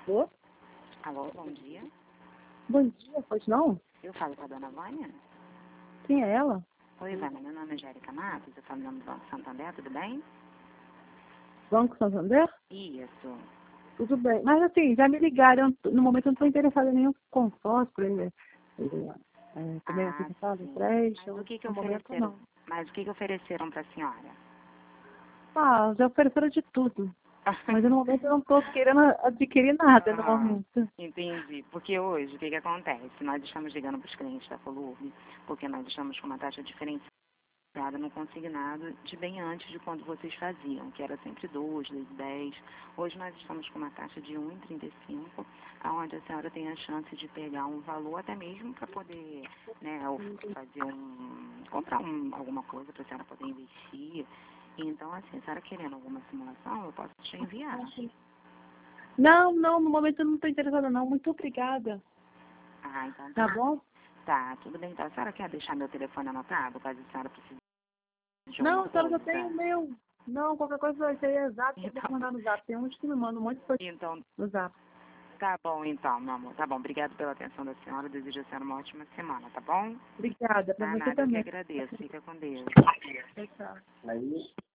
Alô? Alô, bom dia. Bom dia, pois não? Eu falo com a dona Vânia? Quem é ela? Oi, Vânia, meu nome é Jérica Matos, eu falo em nome do Banco Santander, tudo bem? Banco Santander? Isso. Tudo bem. Mas assim, já me ligaram. No momento eu não estou interessada em nenhum consórcio para ele. Também Ah, antecipado, sim. empréstimo. Mas o que que No momento ofereceram? não. Mas o que que ofereceram para a senhora? Ah, já ofereceram de tudo. Mas no momento eu não estou querendo adquirir nada no Aham, momento. entendi. Porque hoje, o que que acontece? Nós estamos ligando para os clientes da Colurbe, porque nós estamos com uma taxa diferenciada no consignado de bem antes de quando vocês faziam, que era sempre 2, 2,10. Hoje nós estamos com uma taxa de 1,35, onde a senhora tem a chance de pegar um valor até mesmo para poder, né, ou fazer comprar alguma coisa para a senhora poder investir. Então, assim, a senhora querendo alguma simulação, eu posso te enviar. Não, no momento eu não estou interessada não. Muito obrigada. Ah, então Tá bom? tá, tudo bem. Então, a senhora quer deixar meu telefone anotado, caso a senhora precise de Não, alguma a senhora já coisa? tem o meu. Não, qualquer coisa vai ser exato, eu Então, vou mandar no zap. Tem uns que me mandam um monte de coisa então no zap. tá bom, então, meu amor. Tá bom. Obrigado pela atenção da senhora. Desejo a senhora uma ótima semana, tá bom? Obrigada, para Ah, você nada, eu que também. agradeço. Fica com Deus. Tchau, tchau.